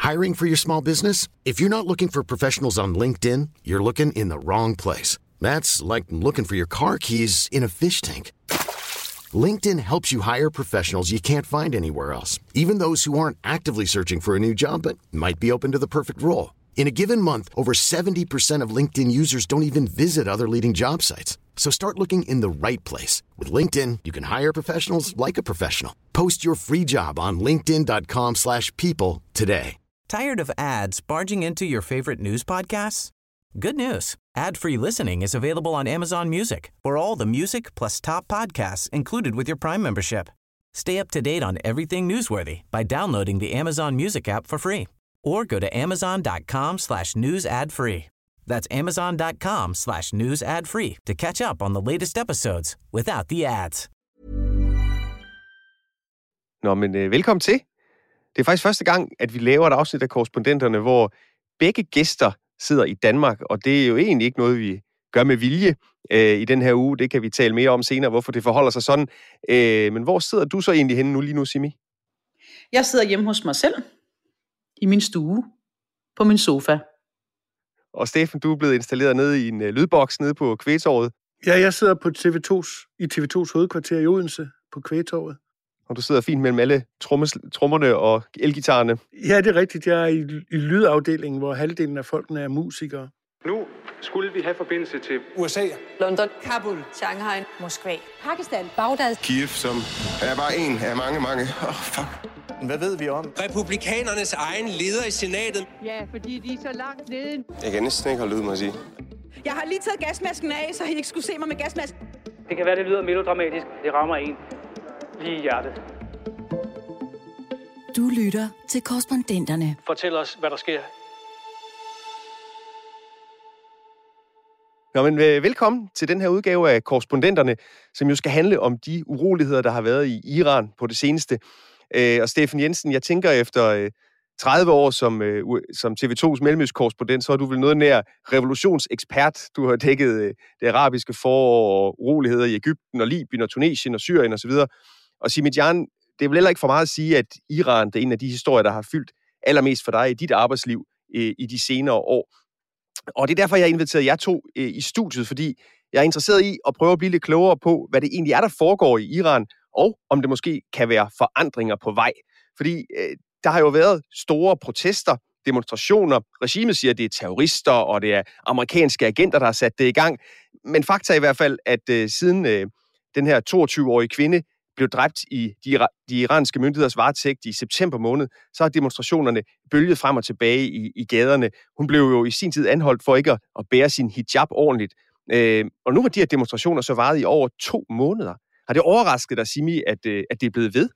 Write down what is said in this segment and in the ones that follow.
Hiring for your small business? If you're not looking for professionals on LinkedIn, you're looking in the wrong place. That's like looking for your car keys in a fish tank. LinkedIn helps you hire professionals you can't find anywhere else, even those who aren't actively searching for a new job but might be open to the perfect role. In a given month, over 70% of LinkedIn users don't even visit other leading job sites. So start looking in the right place. With LinkedIn, you can hire professionals like a professional. Post your free job on linkedin.com/people today. Tired of ads barging into your favorite news podcasts? Good news. Ad-free listening is available on Amazon Music for all the music plus top podcasts included with your Prime membership. Stay up to date on everything newsworthy by downloading the Amazon Music app for free or go to amazon.com/news ad free. That's amazon.com/news ad free to catch up on the latest episodes without the ads. Nå, men velkommen til. Det er faktisk første gang, at vi laver et afsnit af Korrespondenterne, hvor begge gæster sidder i Danmark, og det er jo egentlig ikke noget, vi gør med vilje i den her uge. Det kan vi tale mere om senere, hvorfor det forholder sig sådan. Men hvor sidder du så egentlig henne lige nu, Simi? Jeg sidder hjemme hos mig selv, i min stue, på min sofa. Og Steffen, du er blevet installeret nede i en lydboks nede på Kvægtorvet. Ja, jeg sidder på i TV2's hovedkvarter i Odense på Kvægtorvet. Og du sidder fint mellem alle trommerne og elgitarerne. Ja, det er rigtigt. Jeg er i lydafdelingen, hvor halvdelen af folkene er musikere. Nu skulle vi have forbindelse til USA, London, Kabul, Shanghai, Moskva, Pakistan, Bagdad, Kiev, som er bare en af mange. Fuck. Hvad ved vi om? Republikanernes egen leder i senatet. Ja, fordi de er så langt nede. Jeg kan næsten ikke holde ud, må jeg sige. Jeg har lige taget gasmasken af, så I ikke skulle se mig med gasmasken. Det kan være, det lyder melodramatisk. Det rammer en lige i hjertet. Du lytter til Korrespondenterne. Fortæl os, hvad der sker. Nå, men velkommen til den her udgave af Korrespondenterne, som jo skal handle om de uroligheder, der har været i Iran på det seneste. Og Steffen Jensen, jeg tænker efter 30 år som TV2's mellemøstkorrespondent, så er du vel noget nær revolutionsekspert. Du har dækket det arabiske forår og uroligheder i Egypten og Libyen og Tunesien og Syrien osv. Og Simi Jan, det er vel heller ikke for meget at sige, at Iran det er en af de historier, der har fyldt allermest for dig i dit arbejdsliv i de senere år. Og det er derfor, jeg har inviteret jer to i studiet, fordi jeg er interesseret i at prøve at blive lidt klogere på, hvad det egentlig er, der foregår i Iran, og om det måske kan være forandringer på vej. Fordi der har jo været store protester, demonstrationer. Regimet siger, at det er terrorister, og det er amerikanske agenter, der har sat det i gang. Men fakta er i hvert fald, at siden den her 22-årige kvinde blev dræbt i de iranske myndigheders varetægt i september måned, så har demonstrationerne bølget frem og tilbage i gaderne. Hun blev jo i sin tid anholdt for ikke at bære sin hijab ordentligt. Og nu har de her demonstrationer så varet i over 2 måneder. Har det overrasket dig, Simi, at det er blevet ved?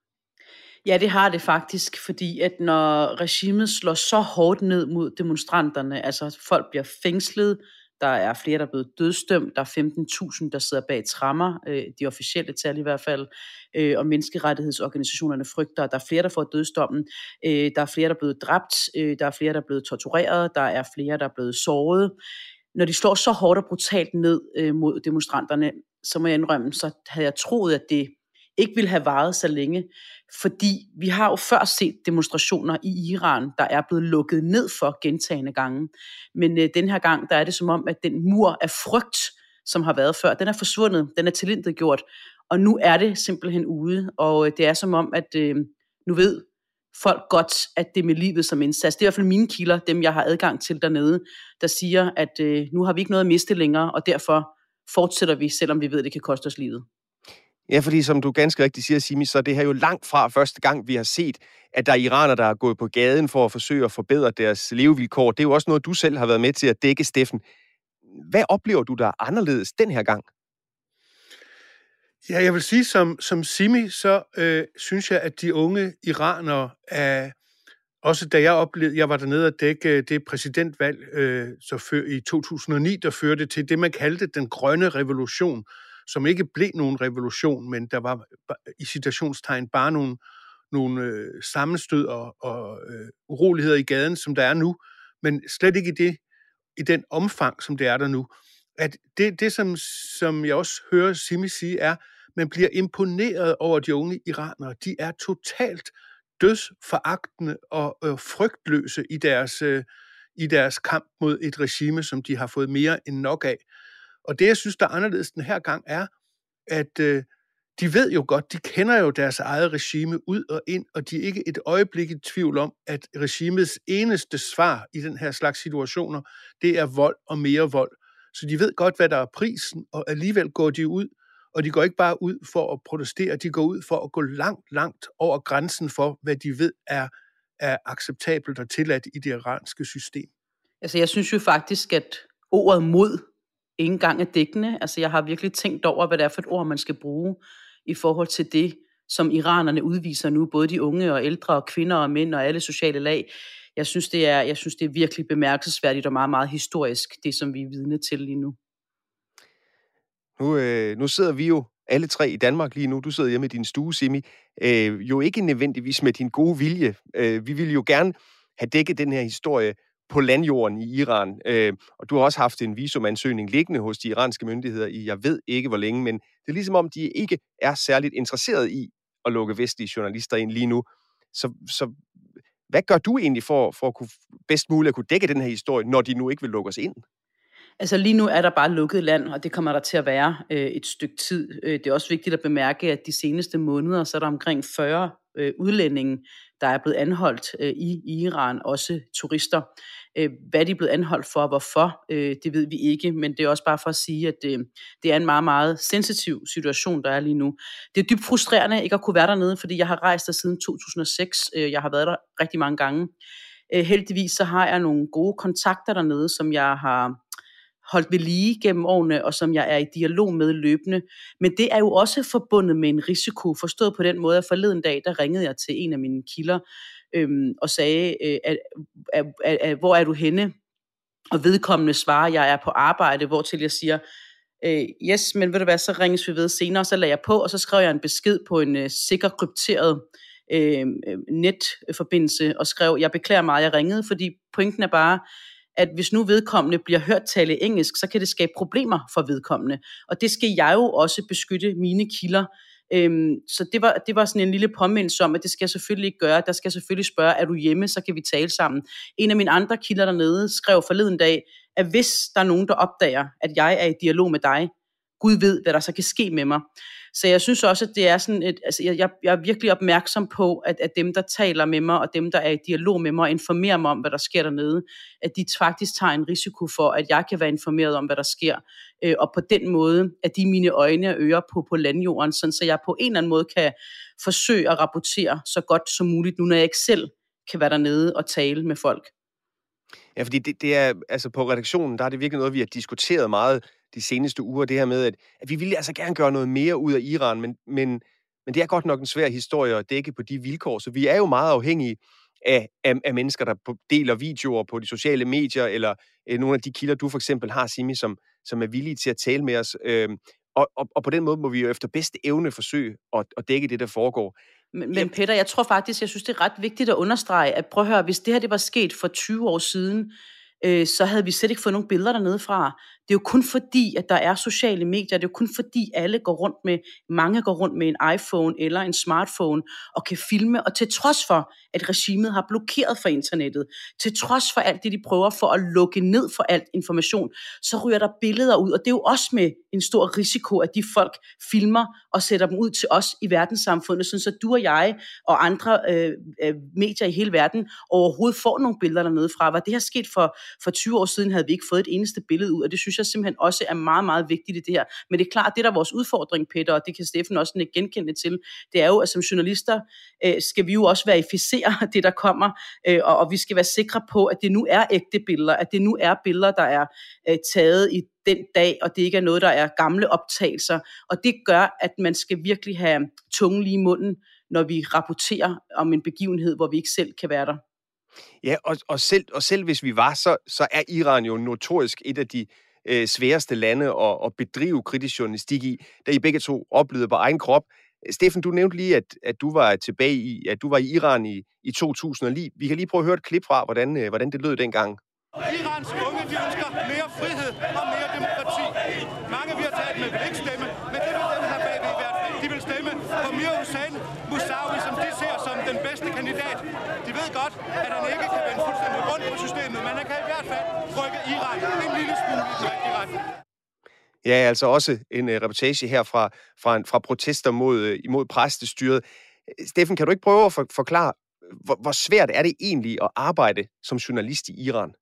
Ja, det har det faktisk, fordi at når regimet slår så hårdt ned mod demonstranterne, altså folk bliver fængslet, der er flere, der er blevet dødsdømt, der er 15.000, der sidder bag tremmer, de officielle tal i hvert fald, og menneskerettighedsorganisationerne frygter, der er flere, der får dødsdommen, der er flere, der er blevet dræbt, der er flere, der er blevet tortureret, der er flere, der er blevet såret. Når de slår så hårdt og brutalt ned mod demonstranterne, så må jeg indrømme, så havde jeg troet, at det ikke ville have varet så længe, fordi vi har jo før set demonstrationer i Iran, der er blevet lukket ned for gentagne gange. Men den her gang, der er det som om, at den mur af frygt, som har været før, den er forsvundet, den er tilintetgjort, og nu er det simpelthen ude, og det er som om, at nu ved folk godt, at det er med livet som indsats. Det er i hvert fald mine kilder, dem jeg har adgang til dernede, der siger, at nu har vi ikke noget at miste længere, og derfor fortsætter vi, selvom vi ved, at det kan koste os livet. Ja, fordi som du ganske rigtigt siger, Simi, så er det her jo langt fra første gang, vi har set, at der er iranere, der er gået på gaden for at forsøge at forbedre deres levevilkår. Det er jo også noget, du selv har været med til at dække, Steffen. Hvad oplever du, der er anderledes den her gang? Ja, jeg vil sige, som Simi, så synes jeg, at de unge iranere er... Også da jeg var dernede at dække det præsidentvalg i 2009, der førte til det, man kaldte den grønne revolution, som ikke blev nogen revolution, men der var i citationstegn bare nogle sammenstød og uroligheder i gaden, som der er nu, men slet ikke i den omfang, som det er der nu. At det som jeg også hører Simi sige, er, man bliver imponeret over de unge iranere. De er totalt dødsforagtende og frygtløse i deres kamp mod et regime, som de har fået mere end nok af. Og det, jeg synes, der er anderledes den her gang, er, at de ved jo godt, de kender jo deres eget regime ud og ind, og de er ikke et øjeblik i tvivl om, at regimets eneste svar i den her slags situationer, det er vold og mere vold. Så de ved godt, hvad der er prisen, og alligevel går de ud, og de går ikke bare ud for at protestere, de går ud for at gå langt, langt over grænsen for, hvad de ved er acceptabelt og tilladt i det iranske system. Altså, jeg synes jo faktisk, at ordet mod ikke engang er dækkende. Altså, jeg har virkelig tænkt over, hvad det er for et ord, man skal bruge i forhold til det, som iranerne udviser nu, både de unge og ældre og kvinder og mænd og alle sociale lag. Jeg synes, det er virkelig bemærkelsesværdigt og meget, meget historisk, det som vi er vidne til lige nu. Nu sidder vi jo alle tre i Danmark lige nu. Du sidder hjemme i din stue, Simi. Jo ikke nødvendigvis med din gode vilje. Vi vil jo gerne have dækket den her historie på landjorden i Iran. Og du har også haft en visumansøgning liggende hos de iranske myndigheder i, jeg ved ikke hvor længe, men det er ligesom om, de ikke er særligt interesseret i at lukke vestlige journalister ind lige nu. Så hvad gør du egentlig for at kunne bedst muligt at kunne dække den her historie, når de nu ikke vil lukke os ind? Altså lige nu er der bare lukket land, og det kommer der til at være et stykke tid. Det er også vigtigt at bemærke, at de seneste måneder, så er der omkring 40 udlændinge, der er blevet anholdt i Iran, også turister. Hvad de er blevet anholdt for og hvorfor, det ved vi ikke, men det er også bare for at sige, at det er en meget, meget sensitiv situation, der er lige nu. Det er dybt frustrerende ikke at kunne være dernede, fordi jeg har rejst der siden 2006. Jeg har været der rigtig mange gange. Heldigvis så har jeg nogle gode kontakter dernede, som jeg har holdt ved lige gennem årene, og som jeg er i dialog med løbende. Men det er jo også forbundet med en risiko, forstået på den måde, at forleden dag, der ringede jeg til en af mine kilder, og sagde, hvor er du henne? Og vedkommende svarer, jeg er på arbejde, hvortil jeg siger, yes, men ved du hvad, så ringes vi ved senere, så lagde jeg på, og så skrev jeg en besked på en sikker krypteret netforbindelse, og skrev, jeg beklager meget, jeg ringede, fordi pointen er bare, at hvis nu vedkommende bliver hørt tale engelsk, så kan det skabe problemer for vedkommende. Og det skal jeg jo også beskytte mine kilder. Så det var sådan en lille påmindelse om, at det skal jeg selvfølgelig ikke gøre. Der skal jeg selvfølgelig spørge, er du hjemme, så kan vi tale sammen. En af mine andre kilder dernede skrev forleden dag, at hvis der er nogen, der opdager, at jeg er i dialog med dig, Gud ved, hvad der så kan ske med mig. Så jeg synes også, at det er sådan et, altså jeg er virkelig opmærksom på, at dem, der taler med mig, og dem, der er i dialog med mig, og informerer mig om, hvad der sker dernede, at de faktisk tager en risiko for, at jeg kan være informeret om, hvad der sker. Og på den måde, at de mine øjne og ører på landjorden, sådan så jeg på en eller anden måde kan forsøge at rapportere så godt som muligt, nu når jeg ikke selv kan være dernede og tale med folk. Ja, fordi det er, altså på redaktionen, der er det virkelig noget, vi har diskuteret meget de seneste uger, det her med, at vi ville altså gerne gøre noget mere ud af Iran, men det er godt nok en svær historie at dække på de vilkår, så vi er jo meget afhængige af mennesker, der deler videoer på de sociale medier, eller nogle af de kilder, du for eksempel har, Simi, som er villige til at tale med os, og på den måde må vi jo efter bedste evne forsøge at dække det, der foregår. Men Peter, jeg tror faktisk, jeg synes, det er ret vigtigt at understrege, at prøv at høre, hvis det her det var sket for 20 år siden, så havde vi slet ikke fået nogle billeder dernede fra. Det er jo kun fordi, at der er sociale medier, det er jo kun fordi, mange går rundt med en iPhone eller en smartphone og kan filme, og til trods for, at regimet har blokeret for internettet, til trods for alt det, de prøver for at lukke ned for alt information, så ryger der billeder ud, og det er jo også med en stor risiko, at de folk filmer og sætter dem ud til os i verdenssamfundet, sådan så du og jeg og andre medier i hele verden overhovedet får nogle billeder dernede fra. Var det her sket for 20 år siden, havde vi ikke fået et eneste billede ud, og det synes jeg simpelthen også er meget, meget vigtigt i det her. Men det er klart, det der er vores udfordring, Peter, og det kan Steffen også ikke genkende til, det er jo, at som journalister skal vi jo også verificere det, der kommer, og vi skal være sikre på, at det nu er ægte billeder, at det nu er billeder, der er taget i den dag, og det ikke er noget, der er gamle optagelser, og det gør, at man skal virkelig have tungen lige i munden, når vi rapporterer om en begivenhed, hvor vi ikke selv kan være der. Ja, og selv hvis vi var, så er Iran jo notorisk et af de sværeste lande at bedrive kritisk journalistik i, da I begge to oplevede på egen krop. Steffen, du nævnte lige, at du var du var i Iran i 2009. Vi kan lige prøve at høre et klip fra, hvordan det lød dengang. Irans unge, de ønsker mere frihed og mere demokrati. Mange vi har talt med vil ikke stemme, men det vil dem her bagved i hvert fald. De vil stemme på Mir Hossein Moussaoui, som de ser som den bedste kandidat at han ikke kan vende fuldstændig rundt på systemet, men han kan i hvert fald rykke Iran en lille smule i den rigtige retning. Ja, altså også en reportage her fra protester imod præstestyret. Steffen, kan du ikke prøve at forklare, hvor svært er det egentlig at arbejde som journalist i Iran?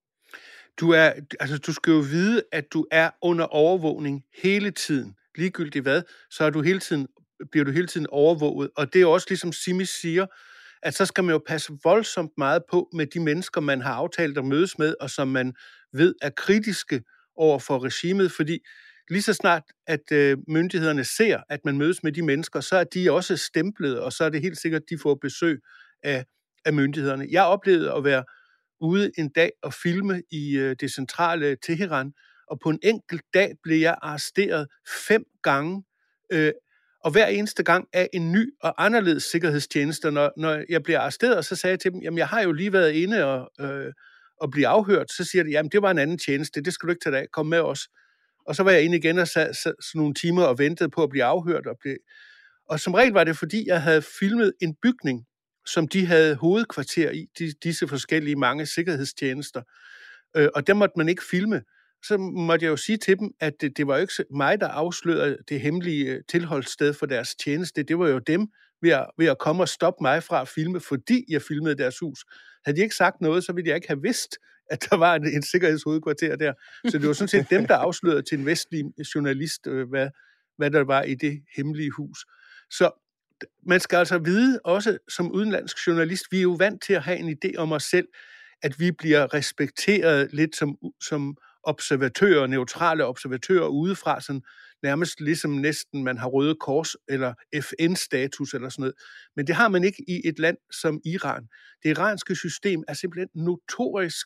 Du skal jo vide, at du er under overvågning hele tiden. Ligegyldigt hvad, så er bliver du hele tiden overvåget. Og det er også ligesom Simi siger, at så skal man jo passe voldsomt meget på med de mennesker, man har aftalt at mødes med, og som man ved er kritiske over for regimet, fordi lige så snart, at myndighederne ser, at man mødes med de mennesker, så er de også stemplet, og så er det helt sikkert, at de får besøg af myndighederne. Jeg oplevede at være ude en dag og filme i det centrale Teheran, og på en enkelt dag blev jeg arresteret 5 gange, og hver eneste gang af en ny og anderledes sikkerhedstjeneste. Når jeg blev arresteret, så sagde jeg til dem, jamen jeg har jo lige været inde og blive afhørt. Så siger de, jamen det var en anden tjeneste, det skal du ikke tage af, kom med os. Og så var jeg inde igen og sad sådan nogle timer og ventede på at blive afhørt. Og som regel var det, fordi jeg havde filmet en bygning, som de havde hovedkvarter i, disse forskellige mange sikkerhedstjenester. Og der måtte man ikke filme. Så måtte jeg jo sige til dem, at det var jo ikke mig, der afslørede det hemmelige tilholdssted for deres tjeneste. Det var jo dem ved at komme og stoppe mig fra at filme, fordi jeg filmede deres hus. Havde de ikke sagt noget, så ville jeg ikke have vidst, at der var en sikkerhedshovedkvarter der. Så det var sådan set dem, der afslørede til en vestlig journalist, hvad der var i det hemmelige hus. Så man skal altså vide, også som udenlandsk journalist, vi er jo vant til at have en idé om os selv, at vi bliver respekteret lidt som observatører, neutrale observatører udefra, sådan nærmest ligesom næsten man har Røde Kors eller FN-status eller sådan noget. Men det har man ikke i et land som Iran. Det iranske system er simpelthen notorisk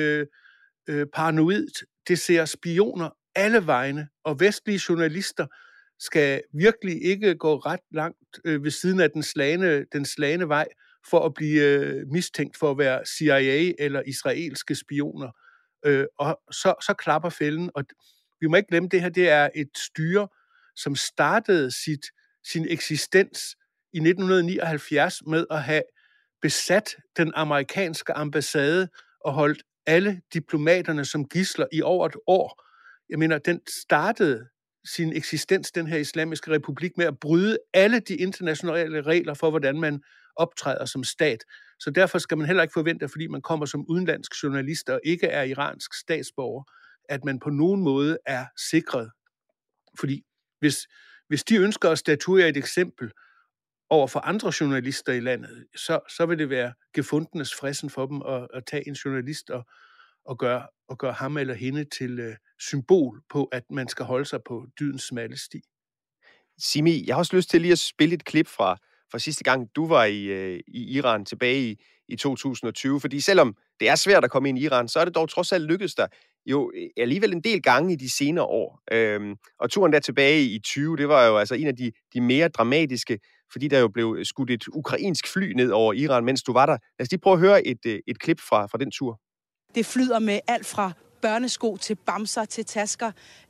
paranoid. Det ser spioner alle vegne, og vestlige journalister skal virkelig ikke gå ret langt ved siden af den slagne vej for at blive mistænkt for at være CIA eller israelske spioner. Og så klapper fælden, og vi må ikke glemme, det her det er et styre, som startede sin eksistens i 1979 med at have besat den amerikanske ambassade og holdt alle diplomaterne som gidsler i over et år. Jeg mener, den startede sin eksistens, den her islamiske republik, med at bryde alle de internationale regler for, hvordan man optræder som stat. Så derfor skal man heller ikke forvente, fordi man kommer som udenlandsk journalist og ikke er iransk statsborger, at man på nogen måde er sikret. Fordi hvis de ønsker at statuere et eksempel over for andre journalister i landet, så vil det være gefundenes fristen for dem at tage en journalist og gøre ham eller hende til symbol på, at man skal holde sig på dydens smalle sti. Simi, jeg har også lyst til lige at spille et klip fra sidste gang, du var i Iran tilbage i 2020. Fordi selvom det er svært at komme ind i Iran, så er det dog trods alt lykkedes der jo alligevel en del gange i de senere år. Og turen der tilbage i 20, det var jo altså en af de mere dramatiske, fordi der jo blev skudt et ukrainsk fly ned over Iran, mens du var der. Lad os lige prøve at høre et klip fra den tur. Det flyder med alt fra børnesko til bamser, til tasker,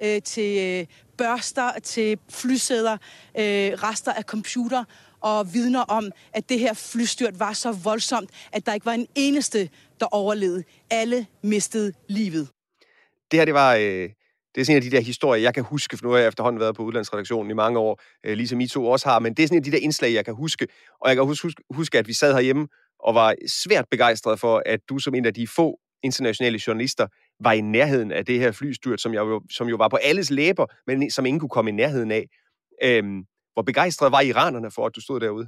til børster, til flysæder, rester af computer, og vidner om, at det her flystyrt var så voldsomt, at der ikke var en eneste, der overlevede. Alle mistede livet. Det her, det er sådan en af de der historier, jeg kan huske, for nu har jeg efterhånden været på udlandsredaktionen i mange år, ligesom I to også har, men det er sådan en af de der indslag, jeg kan huske. Og jeg kan huske, at vi sad herhjemme og var svært begejstrede for, at du som en af de få internationale journalister var i nærheden af det her flystyrt, som jo var på alles læber, men som ingen kunne komme i nærheden af. Hvor begejstret var iranerne for, at du stod derude?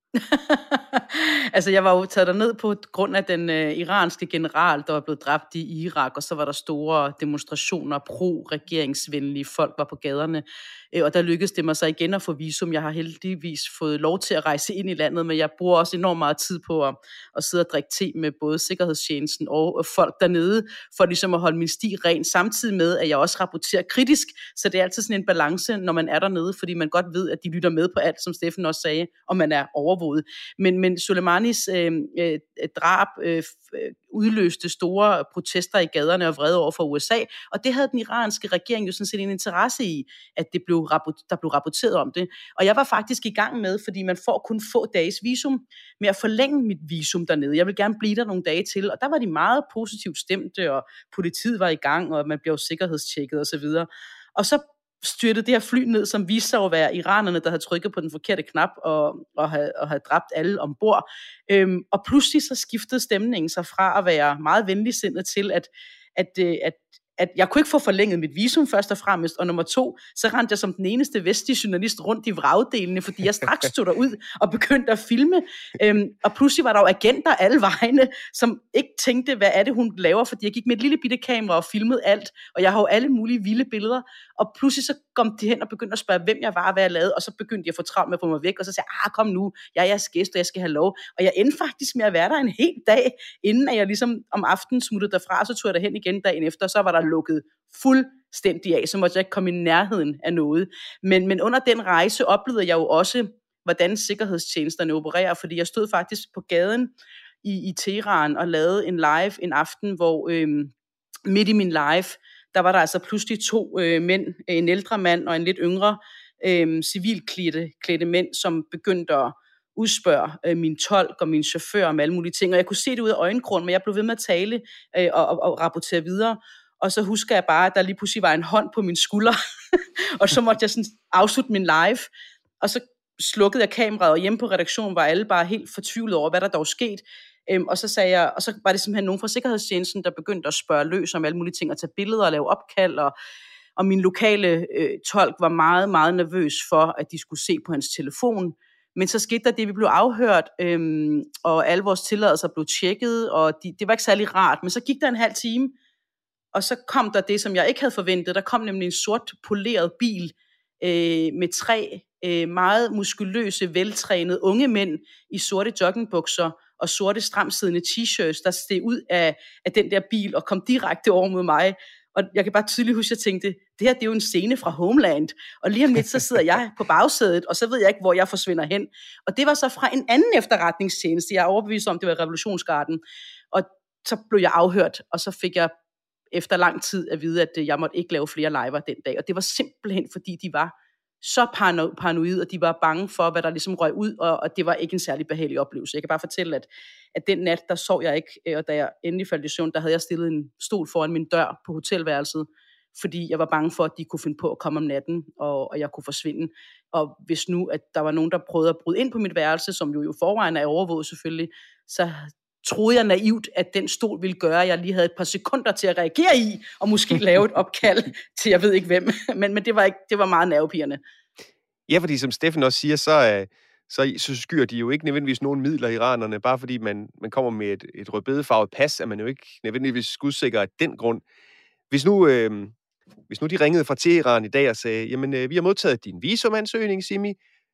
Altså, jeg var jo taget derned på grund af den iranske general, der var blevet dræbt i Irak, og så var der store demonstrationer, pro-regeringsvenlige folk var på gaderne, og der lykkedes det mig så igen at få visum. Jeg har heldigvis fået lov til at rejse ind i landet, men jeg bruger også enormt meget tid på at sidde og drikke te med både sikkerhedstjenesten og folk dernede, for ligesom at holde min sti ren, samtidig med, at jeg også rapporterer kritisk, så det er altid sådan en balance, når man er dernede, fordi man godt ved, at de lytter med på alt, som Steffen også sagde, og man er overvåget overvåget. Men Soleimanis drab udløste store protester i gaderne og vrede over for USA, og det havde den iranske regering jo sådan set en interesse i, at der blev rapporteret om det. Og jeg var faktisk i gang med, fordi man får kun få dages visum, med at forlænge mit visum dernede. Jeg vil gerne blive der nogle dage til, og der var de meget positivt stemte, og politiet var i gang, og man blev sikkerhedstjekket osv. Og så styrtede det her fly ned, som viste sig at være iranerne, der havde trykket på den forkerte knap og havde dræbt alle ombord. Og pludselig så skiftede stemningen sig fra at være meget venligsindet til, at jeg kunne ikke få forlænget mit visum først og fremmest, og nummer 2, så rendte jeg som den eneste vestlige journalist rundt i vragdelene, fordi jeg straks stod derud og begyndte at filme. Og pludselig var der jo agenter alle vegne, som ikke tænkte, hvad er det, hun laver, fordi jeg gik med et lille bitte kamera og filmede alt, og jeg har jo alle mulige vilde billeder, og pludselig så kom de hen og begyndte at spørge, hvem jeg var og hvad jeg lavede, og så begyndte jeg at få travlt med at få mig væk, og så sagde jeg, kom nu, jeg er jeres gæst, og jeg skal have lov. Og jeg endte faktisk med at være der en hel dag, inden at jeg ligesom om aftenen smuttede derfra, så tog jeg derhen igen dagen efter, og så var der lukket fuldstændig af, så måtte jeg ikke komme i nærheden af noget. Men under den rejse oplevede jeg jo også, hvordan sikkerhedstjenesterne opererer, fordi jeg stod faktisk på gaden i Teheran og lavede en live en aften, hvor midt i min live, der var der altså pludselig 2 mænd, en ældre mand og en lidt yngre civilklædte mænd, som begyndte at udspørge min tolk og min chauffør om alle mulige ting, og jeg kunne se det ud af øjenkrogen, men jeg blev ved med at tale og rapportere videre. Og så husker jeg bare, at der lige pludselig var en hånd på min skulder, og så måtte jeg sådan afslutte min live, og så slukkede jeg kameraet, og hjemme på redaktionen var alle bare helt fortvivlet over, hvad der dog skete. Og så sagde jeg, og så var det simpelthen nogen fra sikkerhedstjenesten, der begyndte at spørge løs om alle mulige ting, at tage billeder og lave opkald, og min lokale tolk var meget, meget nervøs for, at de skulle se på hans telefon. Men så skete der det, vi blev afhørt, og alle vores tilladelser blev tjekket, og det var ikke særlig rart. Men så gik der en halv time, og så kom der det, som jeg ikke havde forventet. Der kom nemlig en sort poleret bil med 3 meget muskuløse, veltrænede unge mænd i sorte joggingbukser og sorte stramsiddende t-shirts, der steg ud af den der bil og kom direkte over mod mig. Og jeg kan bare tydeligt huske, at jeg tænkte, det her det er jo en scene fra Homeland. Og lige om lidt, så sidder jeg på bagsædet, og så ved jeg ikke, hvor jeg forsvinder hen. Og det var så fra en anden efterretningstjeneste. Jeg er overbevist om, det var Revolutionsgarden. Og så blev jeg afhørt, og så fik jeg efter lang tid at vide, at jeg måtte ikke lave flere liver den dag. Og det var simpelthen, fordi de var så paranoid, og de var bange for, hvad der ligesom røg ud, og det var ikke en særlig behagelig oplevelse. Jeg kan bare fortælle, at den nat, der sov jeg ikke, og da jeg endelig faldt i søvn, der havde jeg stillet en stol foran min dør på hotelværelset, fordi jeg var bange for, at de kunne finde på at komme om natten, og jeg kunne forsvinde. Og hvis nu, at der var nogen, der prøvede at bryde ind på mit værelse, som jo forvejen er overvåget selvfølgelig, så troede jeg naivt, at den stol ville gøre, at jeg lige havde et par sekunder til at reagere i, og måske lave et opkald til jeg ved ikke hvem. Men det var meget nervepirrende. Ja, fordi som Steffen også siger, så skyer de jo ikke nødvendigvis nogen midler, iranerne, bare fordi man kommer med et rødbedefarvet pas, er man jo ikke nødvendigvis skudsikker af den grund. Hvis nu de ringede fra Teheran i dag og sagde, jamen vi har modtaget din visumansøgning, Simi,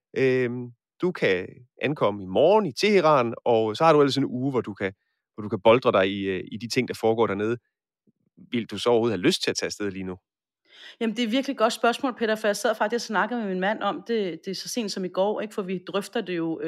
du kan ankomme i morgen i Teheran, og så har du ellers en uge, hvor du kan boldre dig i de ting, der foregår dernede. Vil du så overhovedet have lyst til at tage afsted lige nu? Jamen, det er virkelig et godt spørgsmål, Peter, for jeg sad faktisk og snakkede med min mand om det er så sent som i går, ikke? For vi drøfter det jo.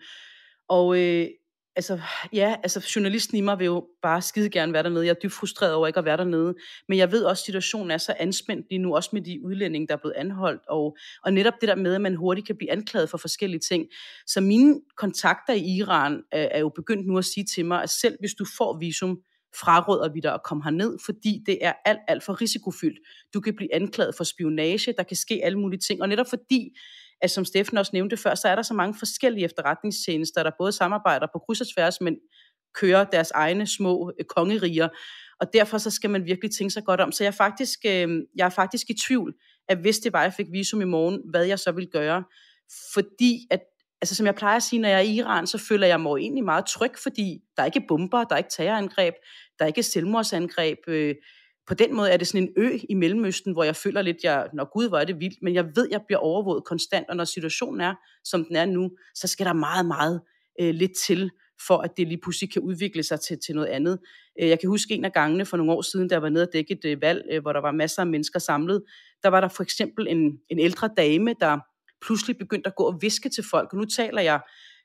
Journalisten i mig vil jo bare skide gerne være dernede. Jeg er dybt frustreret over ikke at være dernede, men jeg ved også, at situationen er så anspændt lige nu, også med de udlændinge, der er blevet anholdt, og netop det der med, at man hurtigt kan blive anklaget for forskellige ting. Så mine kontakter i Iran er jo begyndt nu at sige til mig, at selv hvis du får visum, fraråder vi dig at komme herned, fordi det er alt for risikofyldt. Du kan blive anklaget for spionage, der kan ske alle mulige ting, og netop fordi, at som Steffen også nævnte før, så er der så mange forskellige efterretningstjenester, der både samarbejder på kryds og tværs, men kører deres egne små kongeriger, og derfor så skal man virkelig tænke sig godt om. Så jeg er faktisk i tvivl, at hvis det var, jeg fik visum i morgen, hvad jeg så ville gøre, fordi at som jeg plejer at sige, når jeg er i Iran, så føler jeg mig egentlig meget tryg, fordi der er ikke bomber, der er ikke terrorangreb, der er ikke selvmordsangreb. På den måde er det sådan en ø i Mellemøsten, hvor jeg føler lidt, gud, hvor er det vildt, men jeg ved, jeg bliver overvåget konstant, og når situationen er, som den er nu, så skal der meget, meget lidt til, for at det lige pludselig kan udvikle sig til noget andet. Jeg kan huske en af gangene for nogle år siden, da jeg var nede og dække et valg, hvor der var masser af mennesker samlet, der var der for eksempel en ældre dame, der pludselig begyndte at gå og viske til folk, og nu taler jeg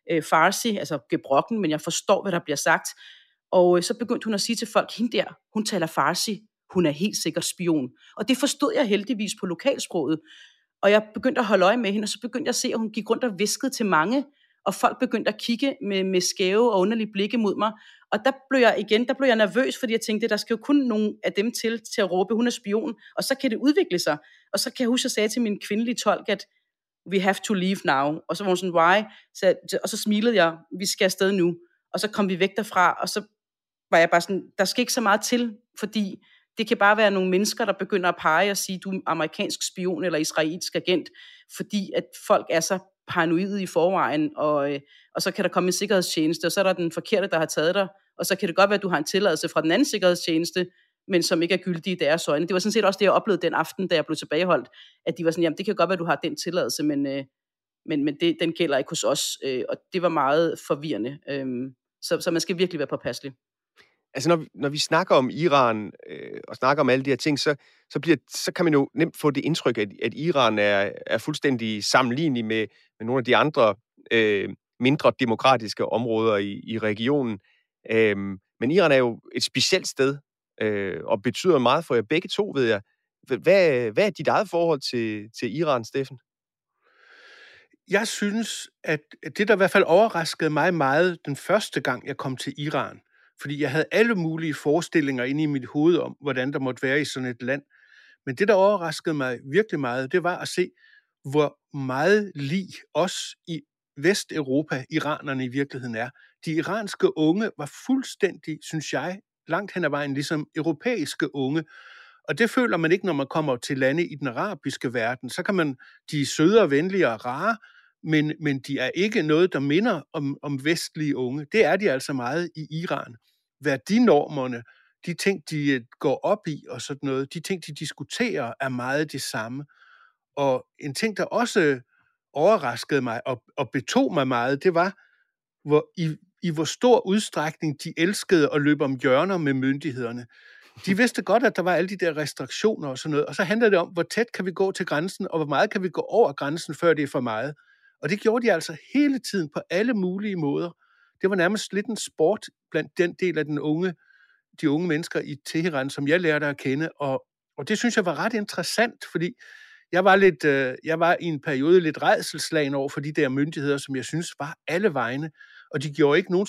farsi, altså gebrokken, men jeg forstår, hvad der bliver sagt. Og så begyndte hun at sige til folk, hende der, hun taler farsi, hun er helt sikkert spion. Og det forstod jeg heldigvis på lokalsproget. Og jeg begyndte at holde øje med hende, og så begyndte jeg at se, at hun gik rundt og viskede til mange, og folk begyndte at kigge med skæve og underlige blikke mod mig. Og der blev jeg nervøs, fordi jeg tænkte, der skal jo kun nogen af dem til at råbe, hun er spion, og så kan det udvikle sig. Og så kan jeg huske, at jeg sagde til min kvindelige tolk, at we have to leave now. Og så var hun sådan, why? Og så smilede jeg, vi skal afsted nu. Og så kom vi væk derfra, og så var jeg bare sådan, der skal ikke så meget til, fordi det kan bare være nogle mennesker, der begynder at pege og sige, du er amerikansk spion eller israelsk agent, fordi at folk er så paranoide i forvejen, og så kan der komme en sikkerhedstjeneste, og så er der den forkerte, der har taget dig, og så kan det godt være, at du har en tilladelse fra den anden sikkerhedstjeneste, men som ikke er gyldig i deres øjne. Det var sådan set også det, jeg oplevede den aften, da jeg blev tilbageholdt, at de var sådan, jamen det kan godt være, at du har den tilladelse, men den gælder ikke hos os, og det var meget forvirrende. Så man skal virkelig være påpasselig. Altså når vi snakker om Iran og snakker om alle de her ting, så kan man jo nemt få det indtryk, at Iran er fuldstændig sammenlignelig med nogle af de andre mindre demokratiske områder i regionen. Men Iran er jo et specielt sted, og betyder meget for jer begge to, ved jeg. Hvad er dit eget forhold til Iran, Steffen? Jeg synes, at det, der i hvert fald overraskede mig meget den første gang, jeg kom til Iran, fordi jeg havde alle mulige forestillinger inde i mit hoved om, hvordan der måtte være i sådan et land. Men det, der overraskede mig virkelig meget, det var at se, hvor meget lig os i Vesteuropa, iranerne i virkeligheden er. De iranske unge var fuldstændig, synes jeg, langt hen ad vejen, ligesom europæiske unge. Og det føler man ikke, når man kommer til lande i den arabiske verden. Så kan de er søde og venlige og rare, men de er ikke noget, der minder om vestlige unge. Det er de altså meget i Iran. Værdinormerne, de ting, de går op i og sådan noget, de ting, de diskuterer, er meget det samme. Og en ting, der også overraskede mig og betog mig meget, det var, i hvor stor udstrækning de elskede at løbe om hjørner med myndighederne. De vidste godt, at der var alle de der restriktioner og sådan noget, og så handlede det om, hvor tæt kan vi gå til grænsen, og hvor meget kan vi gå over grænsen, før det er for meget. Og det gjorde de altså hele tiden på alle mulige måder. Det var nærmest lidt en sport blandt den del af de unge mennesker i Teheran, som jeg lærte at kende, og det synes jeg var ret interessant, fordi jeg var i en periode lidt rædselsslagen over for de der myndigheder, som jeg synes var alle vegne, og de gjorde ikke noget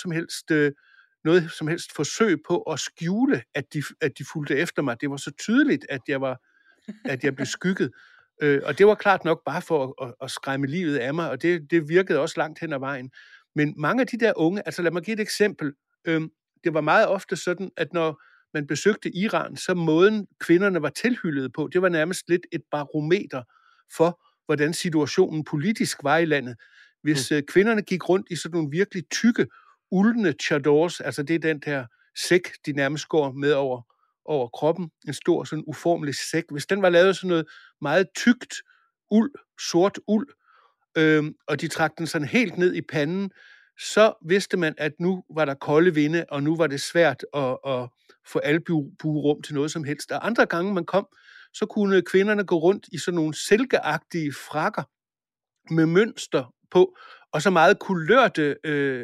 som helst forsøg på at skjule, at de fulgte efter mig. Det var så tydeligt, at jeg blev skygget. Og det var klart nok bare for at skræmme livet af mig, og det virkede også langt hen ad vejen. Men mange af de der unge, altså lad mig give et eksempel. Det var meget ofte sådan, at når man besøgte Iran, så måden kvinderne var tilhyllet på, det var nærmest lidt et barometer for, hvordan situationen politisk var i landet. Hvis kvinderne gik rundt i sådan nogle virkelig tykke, uldne chadors, altså det er den der sæk, de nærmest går med over kroppen, en stor sådan uformelig sæk. Hvis den var lavet sådan noget meget tykt uld, sort uld, og de trak den sådan helt ned i panden, så vidste man, at nu var der kolde vinde, og nu var det svært at få albuerum til noget som helst. Og andre gange man kom, så kunne kvinderne gå rundt i sådan nogle silkeagtige frakker med mønster på, og så meget kulørte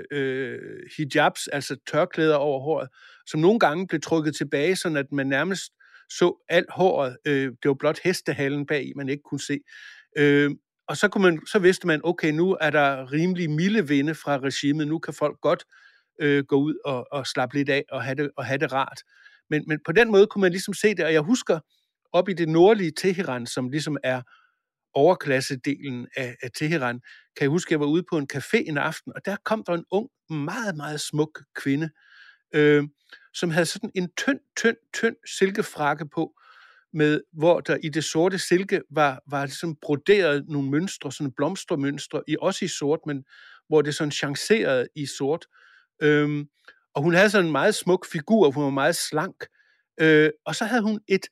hijabs, altså tørklæder over håret, som nogle gange blev trukket tilbage, sådan at man nærmest så alt håret. Det var blot hestehalen bag, man ikke kunne se. Og så vidste man, okay, nu er der rimelig milde vinde fra regimet, nu kan folk godt gå ud og slappe lidt af og have det rart. Men på den måde kunne man ligesom se det, og jeg husker op i det nordlige Teheran, som ligesom er overklassedelen af Teheran, kan jeg huske, at jeg var ude på en café en aften, og der kom der en ung, meget, meget smuk kvinde, som havde sådan en tynd silkefrakke på, hvor der i det sorte silke var ligesom broderet nogle mønstre, sådan blomstermønstre, også i sort, men hvor det sådan chancerede i sort. Og hun havde sådan en meget smuk figur, og hun var meget slank. Og så havde hun et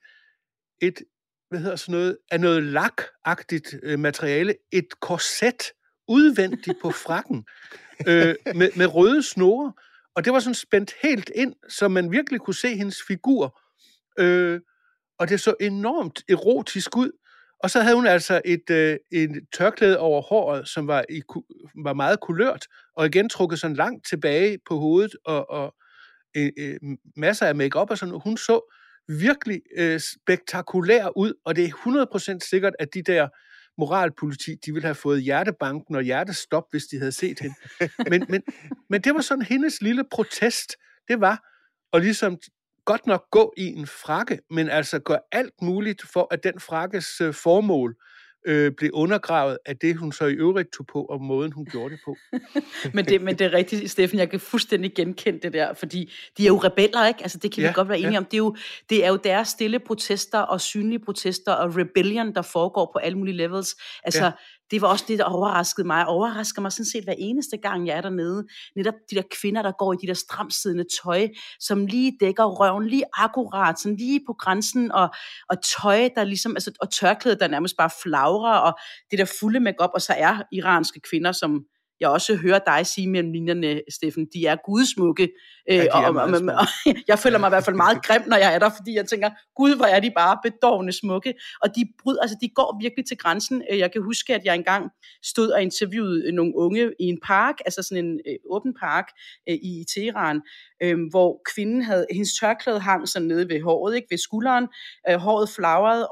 af noget lakagtigt materiale, et korset udvendigt på frakken, med røde snore. Og det var sådan spændt helt ind, så man virkelig kunne se hendes figur. Og det så enormt erotisk ud. Og så havde hun altså et tørklæde over håret, som var meget kulørt, og igen trukket sådan langt tilbage på hovedet, og masser af make-up og sådan. Hun så virkelig spektakulær ud, og det er 100% sikkert, at de der moralpoliti, de ville have fået hjertebanken og hjertestop, hvis de havde set hende. Men det var sådan hendes lille protest. Det var at ligesom godt nok gå i en frakke, men altså gøre alt muligt for, at den frakkes formål blev undergravet af det, hun så i øvrigt tog på, og måden, hun gjorde det på. men det er rigtigt, Steffen, jeg kan fuldstændig genkende det der, fordi de er jo rebeller, ikke? Altså det kan vi godt være enige om. Det er jo deres stille protester og synlige protester og rebellion, der foregår på alle mulige levels. Altså det var også det, der overrasker mig sådan set hver eneste gang, jeg er dernede. Netop de der kvinder, der går i de der stramsiddende tøj, som lige dækker røven, lige akkurat, sådan lige på grænsen, og tøj, der ligesom, altså, og tørklæde, der nærmest bare flagrer, og det der fulde makeup, og så er iranske kvinder, som jeg også hører dig sige mellem linjerne, Steffen, de er gudsmukke. Og jeg føler mig i hvert fald meget grim, når jeg er der, fordi jeg tænker, gud, hvor er de bare bedårende smukke. Og de går virkelig til grænsen. Jeg kan huske, at jeg engang stod og interviewede nogle unge i en park, altså sådan en åben park i Teheran, hvor kvinden hendes tørklæde hang sådan nede ved håret, ikke, ved skulderen, håret flagrede,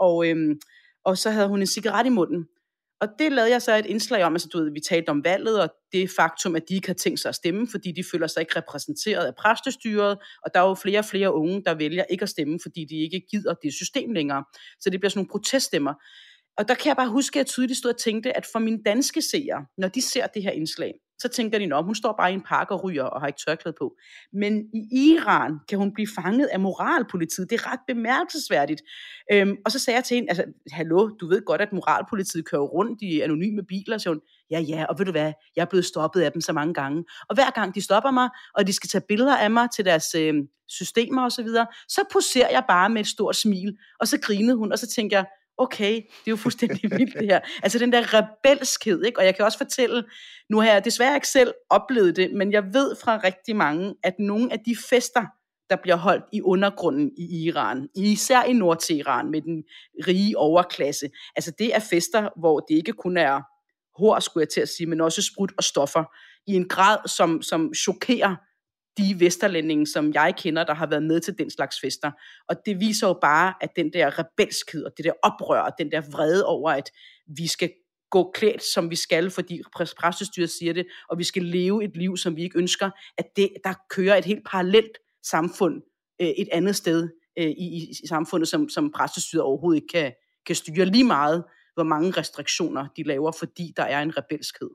og så havde hun en cigaret i munden. Og det lavede jeg så et indslag om, altså vi talte om valget, og det faktum, at de ikke har tænkt sig at stemme, fordi de føler sig ikke repræsenteret af præstestyret, og der er jo flere og flere unge, der vælger ikke at stemme, fordi de ikke gider det system længere. Så det bliver sådan nogle proteststemmer. Og der kan jeg bare huske, at jeg tydeligt stod og tænkte, at for mine danske seere, når de ser det her indslag, så tænker de, hun står bare i en park og ryger og har ikke tørklæde på. Men i Iran kan hun blive fanget af moralpolitiet. Det er ret bemærkelsesværdigt. Og så sagde jeg til hende, altså, hallo, du ved godt, at moralpolitiet kører rundt i anonyme biler. Så hun, ja, og ved du hvad, jeg er blevet stoppet af dem så mange gange. Og hver gang de stopper mig, og de skal tage billeder af mig til deres systemer osv., så poserer jeg bare med et stort smil. Og så grinede hun, og så tænker jeg, okay, det er jo fuldstændig vildt det her. Altså den der rebelskhed, ikke? Og jeg kan også fortælle, nu har jeg desværre ikke selv oplevet det, men jeg ved fra rigtig mange, at nogle af de fester, der bliver holdt i undergrunden i Iran, især i Nord-Teheran med den rige overklasse, altså det er fester, hvor det ikke kun er hår, skulle jeg til at sige, men også sprut og stoffer, i en grad, som chokerer de vesterlændinge, som jeg kender, der har været med til den slags fester. Og det viser jo bare, at den der rebelskhed, og det der oprør, og den der vrede over, at vi skal gå klædt, som vi skal, fordi præstestyret siger det, og vi skal leve et liv, som vi ikke ønsker, at der kører et helt parallelt samfund et andet sted i samfundet, som præstestyret overhovedet ikke kan styre, lige meget, hvor mange restriktioner de laver, fordi der er en rebelskhed.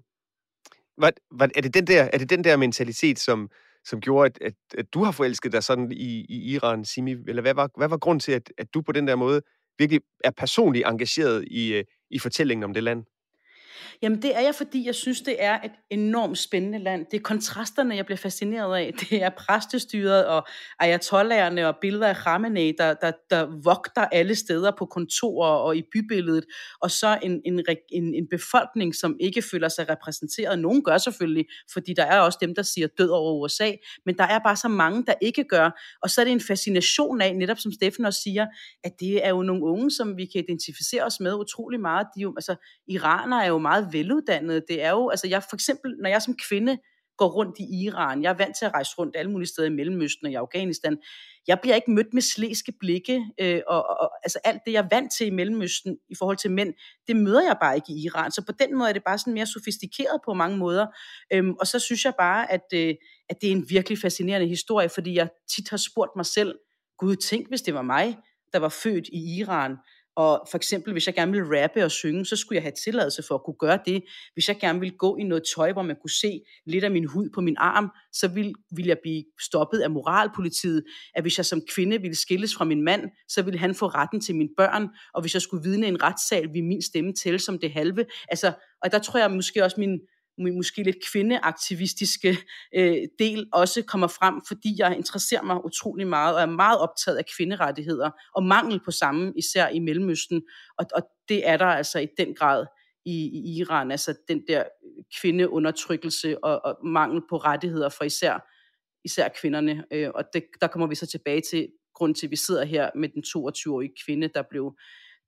Er det den der mentalitet, som gjorde, at du har forelsket dig sådan i Iran, Simi? Eller hvad var grunden til, at du på den der måde virkelig er personligt engageret i fortællingen om det land? Jamen det er jeg, fordi jeg synes, det er et enormt spændende land. Det er kontrasterne, jeg bliver fascineret af. Det er præstestyret og ayatollaherne og billeder af Khamenei, der vogter alle steder på kontorer og i bybilledet. Og så en befolkning, som ikke føler sig repræsenteret. Nogen gør selvfølgelig, fordi der er også dem, der siger død over USA. Men der er bare så mange, der ikke gør. Og så er det en fascination af, netop som Steffen også siger, at det er jo nogle unge, som vi kan identificere os med utrolig meget. De jo, altså, iranere er jo meget veluddannede. Det er jo, altså jeg for eksempel, når jeg som kvinde går rundt i Iran, jeg er vant til at rejse rundt alle mulige steder i Mellemøsten og i Afghanistan, jeg bliver ikke mødt med slæske blikke, og altså alt det, jeg er vant til i Mellemøsten i forhold til mænd, det møder jeg bare ikke i Iran. Så på den måde er det bare sådan mere sofistikeret på mange måder. Og så synes jeg bare, at det er en virkelig fascinerende historie, fordi jeg tit har spurgt mig selv, gud, tænk hvis det var mig, der var født i Iran. Og for eksempel, hvis jeg gerne ville rappe og synge, så skulle jeg have tilladelse for at kunne gøre det. Hvis jeg gerne ville gå i noget tøj, hvor man kunne se lidt af min hud på min arm, så ville jeg blive stoppet af moralpolitiet. At hvis jeg som kvinde ville skilles fra min mand, så ville han få retten til mine børn. Og hvis jeg skulle vidne i en retssal, ville min stemme tælle som det halve. Altså, og der tror jeg måske også min måske lidt kvindeaktivistiske del også kommer frem, fordi jeg interesserer mig utrolig meget, og er meget optaget af kvinderettigheder, og mangel på samme, især i Mellemøsten, og det er der altså i den grad i Iran, altså den der kvindeundertrykkelse og mangel på rettigheder for især kvinderne, og der kommer vi så tilbage til, grund til, at vi sidder her med den 22-årige kvinde,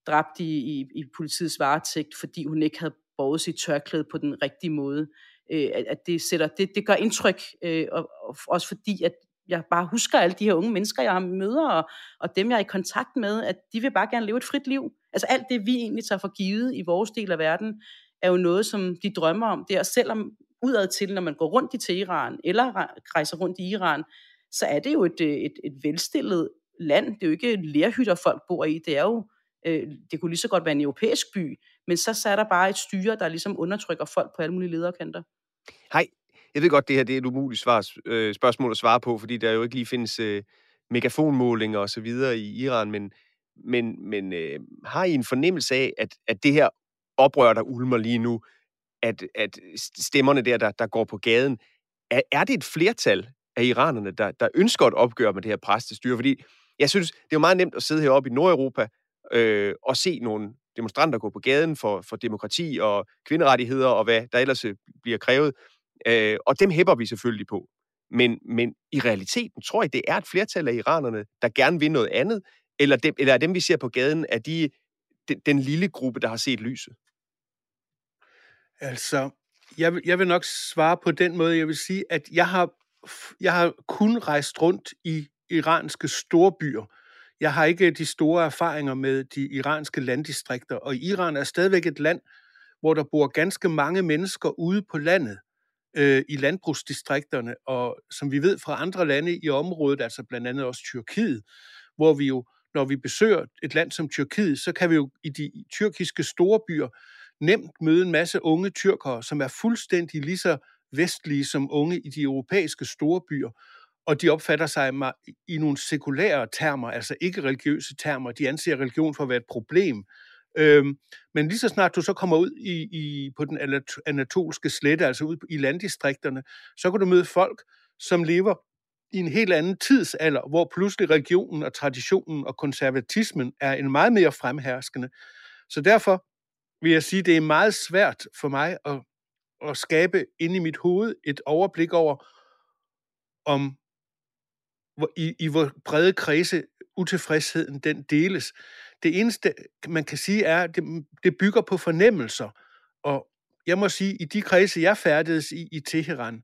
dræbt i politiets varetægt, fordi hun ikke havde båret sit tørklæde på den rigtige måde. At det gør indtryk, og også fordi, at jeg bare husker alle de her unge mennesker, jeg møder, og dem, jeg er i kontakt med, at de vil bare gerne leve et frit liv. Altså alt det, vi egentlig tager for givet i vores del af verden, er jo noget, som de drømmer om. Det er selvom udad til, når man går rundt i Teheran, eller rejser rundt i Iran, så er det jo et velstillet land. Det er jo ikke lerhytter, folk bor i. Det er jo, det kunne lige så godt være en europæisk by, men så er der bare et styre, der ligesom undertrykker folk på alle mulige lederkanter. Hej. Jeg ved godt, det her det er et umuligt spørgsmål at svare på, fordi der jo ikke lige findes megafonmålinger og så videre i Iran, men har I en fornemmelse af, at det her oprør, der ulmer lige nu, at stemmerne der går på gaden, er det et flertal af iranerne, der ønsker et opgør med det her præstestyre? Fordi jeg synes, det er jo meget nemt at sidde heroppe i Nordeuropa og se nogle demonstranter gå på gaden for demokrati og kvinderettigheder og hvad der ellers bliver krævet. Og dem hæpper vi selvfølgelig på. Men i realiteten tror jeg, det er et flertal af iranerne, der gerne vil noget andet, eller er dem, vi ser på gaden, er den lille gruppe, der har set lyset? Altså, jeg vil nok svare på den måde. Jeg vil sige, at jeg har kun rejst rundt i iranske storbyer. Jeg har ikke de store erfaringer med de iranske landdistrikter, og Iran er stadigvæk et land, hvor der bor ganske mange mennesker ude på landet, i landbrugsdistrikterne, og som vi ved fra andre lande i området, altså blandt andet også Tyrkiet, hvor vi jo, når vi besøger et land som Tyrkiet, så kan vi jo i de tyrkiske store byer nemt møde en masse unge tyrkere, som er fuldstændig lige så vestlige som unge i de europæiske store byer, og de opfatter sig i nogle sekulære termer, altså ikke religiøse termer. De anser religion for at være et problem. Men lige så snart du så kommer ud på den anatolske slette, altså ud i landdistrikterne, så kan du møde folk, som lever i en helt anden tidsalder, hvor pludselig religionen og traditionen og konservatismen er en meget mere fremherskende. Så derfor vil jeg sige, at det er meget svært for mig at skabe inde i mit hoved et overblik over, om i hvor brede kredse utilfredsheden den deles. Det eneste, man kan sige, er, at det bygger på fornemmelser. Og jeg må sige, i de kredse, jeg færdedes i Teheran,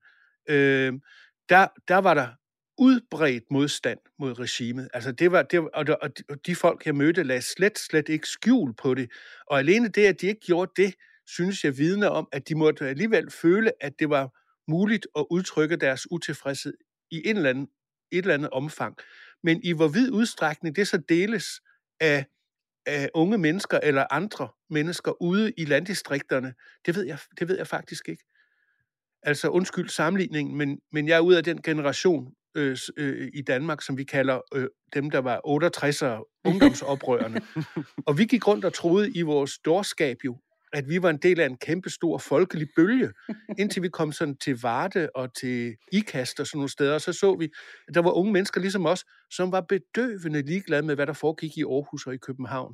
der var der udbredt modstand mod regimet. Altså og de folk, jeg mødte, lagde slet ikke skjul på det. Og alene det, at de ikke gjorde det, synes jeg vidner om, at de måtte alligevel føle, at det var muligt at udtrykke deres utilfredshed i et eller andet omfang. Men i hvor vid udstrækning det så deles af unge mennesker eller andre mennesker ude i landdistrikterne, det ved jeg faktisk ikke. Altså undskyld sammenligningen, men jeg er ude af den generation i Danmark, som vi kalder dem, der var 68'ere, ungdomsoprørerne. Og vi gik rundt og troede i vores dårskab jo, at vi var en del af en kæmpestor folkelig bølge, indtil vi kom sådan til Varde og til Ikast og sådan nogle steder, og så vi, at der var unge mennesker ligesom os, som var bedøvende ligeglade med, hvad der foregik i Aarhus og i København.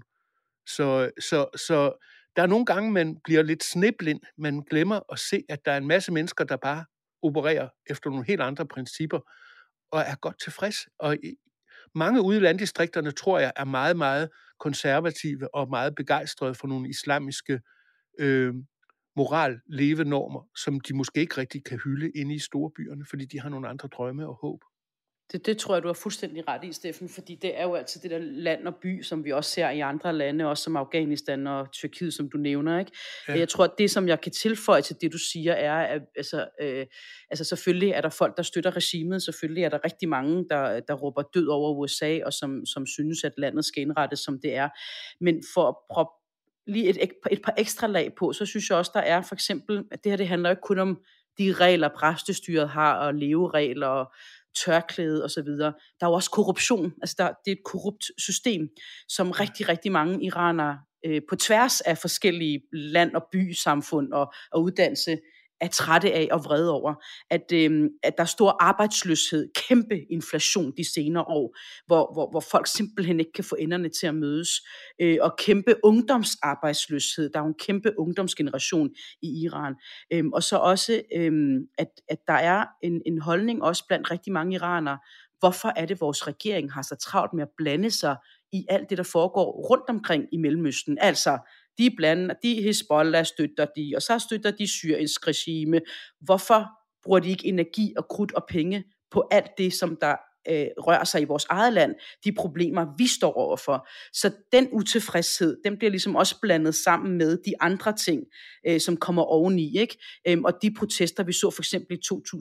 Så der er nogle gange, man bliver lidt sneblind, man glemmer at se, at der er en masse mennesker, der bare opererer efter nogle helt andre principper, og er godt tilfreds. Og mange ude i landdistrikterne, tror jeg, er meget, meget konservative og meget begejstrede for nogle islamiske moral-levenormer, som de måske ikke rigtig kan hylde inde i storbyerne, fordi de har nogle andre drømme og håb. Det tror jeg, du har fuldstændig ret i, Steffen, fordi det er jo altid det der land og by, som vi også ser i andre lande, også som Afghanistan og Tyrkiet, som du nævner, ikke? Ja. Jeg tror, at det, som jeg kan tilføje til det, du siger, er, at altså selvfølgelig er der folk, der støtter regimet, selvfølgelig er der rigtig mange, der råber død over USA, og som synes, at landet skal indrettes, som det er. Men for at proppe lige et par ekstra lag på, så synes jeg også, der er for eksempel, at det her det handler ikke kun om de regler, præstestyret har, og leveregler, og tørklæde og så videre. Der er jo også korruption. Altså det er et korrupt system, som rigtig, rigtig mange iranere på tværs af forskellige land- og bysamfund og uddannelse er trætte af og vrede over, at der er stor arbejdsløshed, kæmpe inflation de senere år, hvor folk simpelthen ikke kan få enderne til at mødes, og kæmpe ungdomsarbejdsløshed. Der er jo en kæmpe ungdomsgeneration i Iran. Og så også, at der er en holdning også blandt rigtig mange iranere, hvorfor er det, vores regering har så travlt med at blande sig i alt det, der foregår rundt omkring i Mellemøsten. Altså, de Hezbollah støtter de, og så støtter de syrisk regime. Hvorfor bruger de ikke energi og krudt og penge på alt det, som der rører sig i vores eget land, de problemer, vi står overfor. Så den utilfredshed, den bliver ligesom også blandet sammen med de andre ting, som kommer oveni, ikke? Og de protester, vi så for eksempel i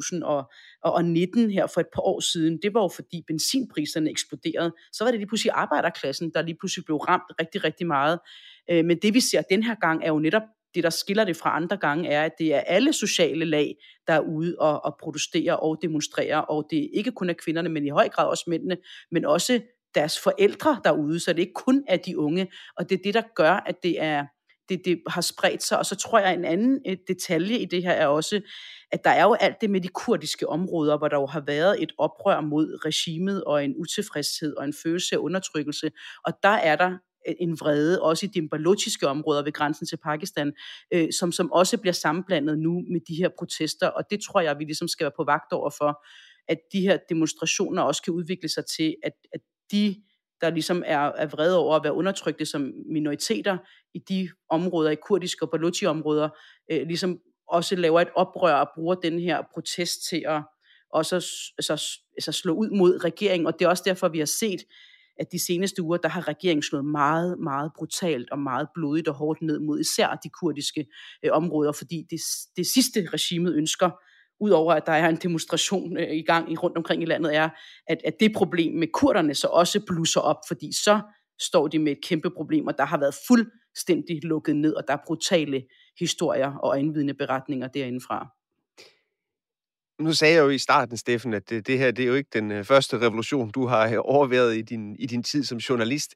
2019 her for et par år siden, det var jo fordi benzinpriserne eksploderede. Så var det lige pludselig arbejderklassen, der lige pludselig blev ramt rigtig, rigtig meget. Men det vi ser den her gang er jo netop det, der skiller det fra andre gange, er, at det er alle sociale lag, der er ude og protestere og demonstrere, og det ikke kun er kvinderne, men i høj grad også mændene, men også deres forældre derude, så det ikke kun er de unge, og det er det, der gør, at det har spredt sig. Og så tror jeg, en anden detalje i det her er også, at der er jo alt det med de kurdiske områder, hvor der jo har været et oprør mod regimet, og en utilfredshed, og en følelse af undertrykkelse, og der er der en vrede, også i de balochiske områder ved grænsen til Pakistan, som også bliver sammenblandet nu med de her protester, og det tror jeg, vi ligesom skal være på vagt over for, at de her demonstrationer også kan udvikle sig til, at de, der ligesom er vrede over at være undertrykte som minoriteter i de områder, i kurdiske og balochi-områder, ligesom også laver et oprør og bruger den her protest til at også slå ud mod regeringen, og det er også derfor, vi har set, at de seneste uger, der har regeringen slået meget, meget brutalt og meget blodigt og hårdt ned mod især de kurdiske områder, fordi det sidste regimet ønsker, udover at der er en demonstration i gang rundt omkring i landet, er, at det problem med kurderne så også blusser op, fordi så står de med et kæmpe problem, og der har været fuldstændig lukket ned, og der er brutale historier og indvidende beretninger derindefra. Nu sagde jeg jo i starten, Steffen, at det her, det er jo ikke den første revolution, du har overværet i din tid som journalist.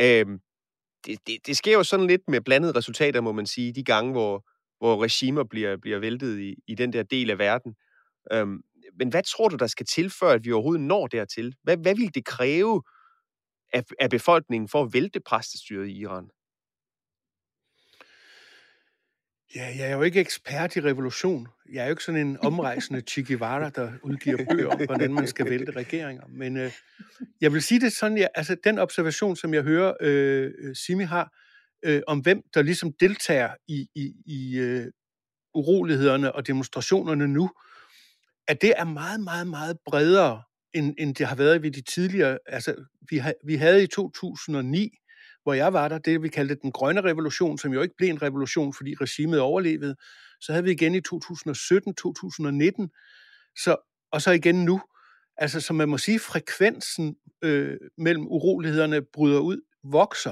Det sker jo sådan lidt med blandede resultater, må man sige, de gange, hvor regimer bliver væltet i den der del af verden. Men hvad tror du, der skal til, før at vi overhovedet når dertil? Hvad vil det kræve af befolkningen for at vælte præstestyret i Iran? Ja, jeg er jo ikke ekspert i revolution. Jeg er jo ikke sådan en omrejsende Che Guevara, der udgiver bøger om, hvordan man skal vælte regeringer. Men jeg vil sige det sådan, altså den observation, som jeg hører Simi har, om hvem der ligesom deltager i urolighederne og demonstrationerne nu, at det er meget, meget, meget bredere, end det har været ved de tidligere. Altså, vi havde i 2009, hvor jeg var der, det vi kaldte den grønne revolution, som jo ikke blev en revolution, fordi regimet overlevede. Så havde vi igen i 2017, 2019, og så igen nu. Altså, som man må sige, frekvensen mellem urolighederne bryder ud, vokser.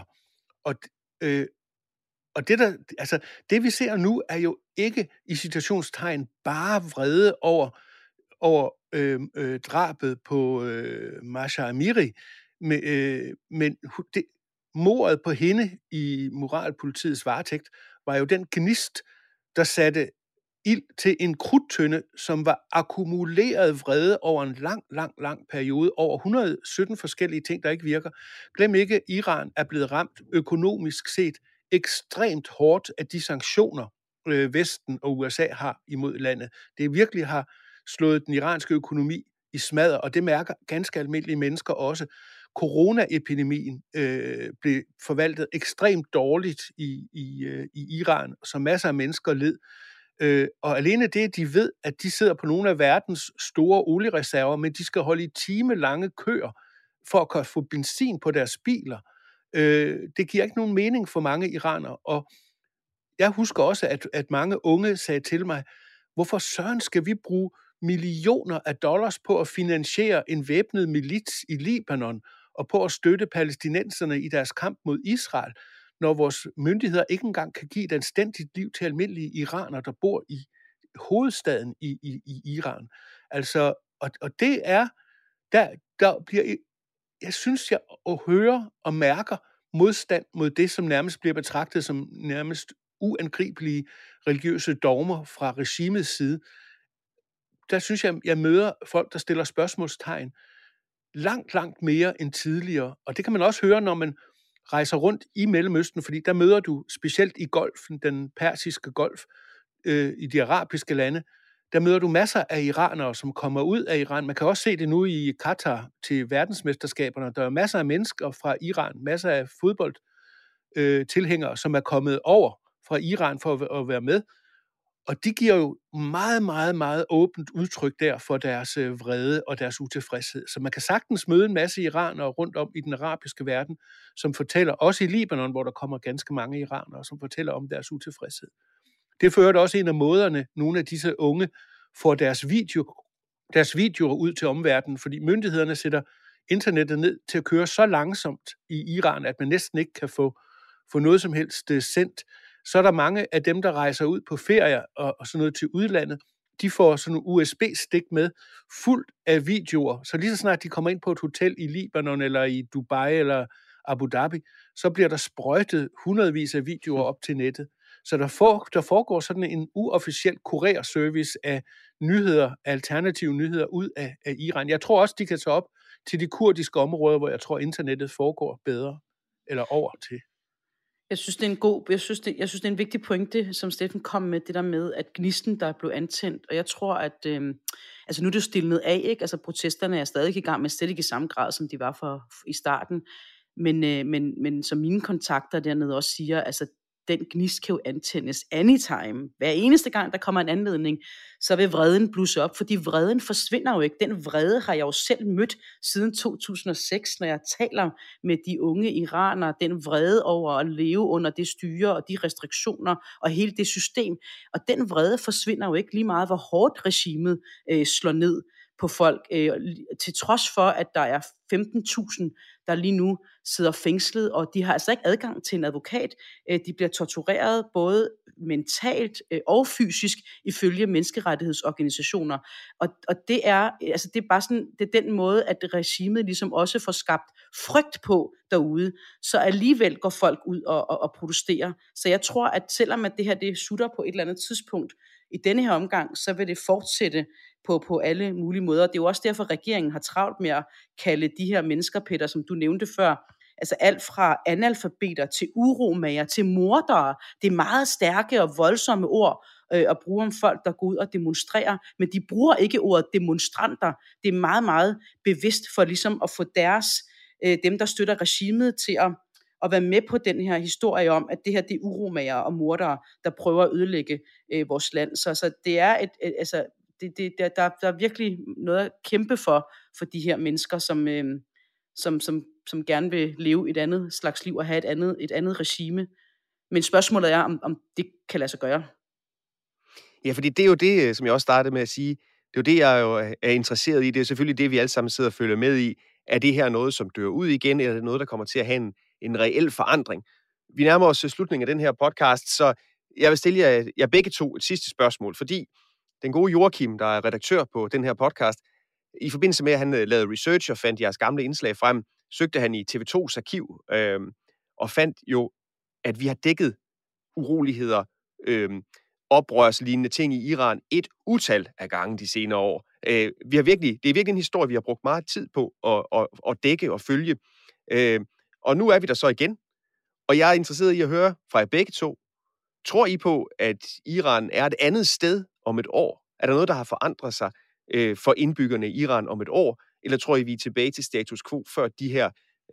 Og det vi ser nu, er jo ikke i citationstegn bare vrede over drabet på Masha Amiri, men mordet på hende i moralpolitiets varetægt var jo den gnist, der satte ild til en krudttønde, som var akkumuleret vrede over en lang periode, over 117 forskellige ting, der ikke virker. Glem ikke, Iran er blevet ramt økonomisk set ekstremt hårdt af de sanktioner, Vesten og USA har imod landet. Det virkelig har slået den iranske økonomi i smadder, og det mærker ganske almindelige mennesker også. Coronaepidemien blev forvaltet ekstremt dårligt i Iran, så masser af mennesker led. Og alene det, de ved, at de sidder på nogle af verdens store oliereserver, men de skal holde i timelange køer for at få benzin på deres biler. Det giver ikke nogen mening for mange iranere. Og jeg husker også, at mange unge sagde til mig, hvorfor søren skal vi bruge millioner af dollars på at finansiere en væbnet milits i Libanon og på at støtte palæstinenserne i deres kamp mod Israel, når vores myndigheder ikke engang kan give et anstændigt liv til almindelige iranere, der bor i hovedstaden i Iran. Altså, og det er, der bliver, jeg synes, jeg hører og mærker modstand mod det, som nærmest bliver betragtet som nærmest uangribelige religiøse dogmer fra regimets side. Der synes jeg møder folk, der stiller spørgsmålstegn langt mere end tidligere. Og det kan man også høre, når man rejser rundt i Mellemøsten, fordi der møder du specielt i golfen, den persiske golf, i de arabiske lande, der møder du masser af iranere, som kommer ud af Iran. Man kan også se det nu i Katar til verdensmesterskaberne. Der er masser af mennesker fra Iran, masser af fodboldtilhængere, som er kommet over fra Iran for at være med. Og de giver jo meget, meget, meget åbent udtryk der for deres vrede og deres utilfredshed. Så man kan sagtens møde en masse iranere rundt om i den arabiske verden, som fortæller, også i Libanon, hvor der kommer ganske mange iranere, som fortæller om deres utilfredshed. Det fører også en af måderne, nogle af disse unge får deres videoer ud til omverdenen, fordi myndighederne sætter internettet ned til at køre så langsomt i Iran, at man næsten ikke kan få noget som helst sendt. Så er der mange af dem, der rejser ud på ferier og sådan noget til udlandet, de får sådan nogle USB-stik med, fuldt af videoer. Så lige så snart de kommer ind på et hotel i Libanon, eller i Dubai, eller Abu Dhabi, så bliver der sprøjtet hundredvis af videoer op til nettet. Så der foregår sådan en uofficiel kurerservice af nyheder, alternative nyheder ud af Iran. Jeg tror også, de kan tage op til de kurdiske områder, hvor jeg tror, internettet foregår bedre, eller over til. Jeg synes, det er en vigtig pointe, som Steffen kom med, det der med, at gnisten, der blev antændt, og jeg tror, at nu er det jo stilnet af, ikke? Altså protesterne er stadig i gang, men slet ikke i samme grad, som de var i starten, men som mine kontakter dernede også siger, altså den gnist kan jo antændes anytime. Hver eneste gang, der kommer en anledning, så vil vreden blusse op, fordi vreden forsvinder jo ikke. Den vrede har jeg jo selv mødt siden 2006, når jeg taler med de unge iranere. Den vrede over at leve under det styre og de restriktioner og hele det system. Og den vrede forsvinder jo ikke lige meget, hvor hårdt regimet slår ned på folk, til trods for, at der er 15.000, der lige nu sidder fængslet, og de har altså ikke adgang til en advokat. De bliver tortureret både mentalt og fysisk ifølge menneskerettighedsorganisationer. Og det er bare sådan, det er den måde, at regimet ligesom også får skabt frygt på derude, så alligevel går folk ud og protesterer. Så jeg tror, at selvom at det her det sutter på et eller andet tidspunkt i denne her omgang, så vil det fortsætte på alle mulige måder. Det er jo også derfor, regeringen har travlt med at kalde de her mennesker, Peter, som du nævnte før, altså alt fra analfabeter til uromager til mordere. Det er meget stærke og voldsomme ord at bruge om folk, der går ud og demonstrerer, men de bruger ikke ordet demonstranter. Det er meget, meget bevidst for ligesom at få dem, der støtter regimet, til at være med på den her historie om, at det her det er uromager og mordere, der prøver at ødelægge vores land. Så det er der er virkelig noget at kæmpe for de her mennesker, som gerne vil leve et andet slags liv og have et andet regime. Men spørgsmålet er, om det kan lade sig gøre. Ja, fordi det er jo det, som jeg også startede med at sige, det er jo det, jeg jo er interesseret i. Det er selvfølgelig det, vi alle sammen sidder og følger med i. Er det her noget, som dør ud igen, eller er det noget, der kommer til at have en reel forandring? Vi nærmer os slutningen af den her podcast, så jeg vil stille jer begge to et sidste spørgsmål, fordi den gode Joachim, der er redaktør på den her podcast, i forbindelse med, at han lavede research og fandt jeres gamle indslag frem, søgte han i TV2's arkiv og fandt jo, at vi har dækket uroligheder, oprørslignende ting i Iran et utal af gange de senere år. Det er virkelig en historie, vi har brugt meget tid på at dække og følge. Og nu er vi der så igen, og jeg er interesseret i at høre fra jer begge to. Tror I på, at Iran er et andet sted om et år? Er der noget, der har forandret sig for indbyggerne i Iran om et år? Eller tror I, vi er tilbage til status quo, før de her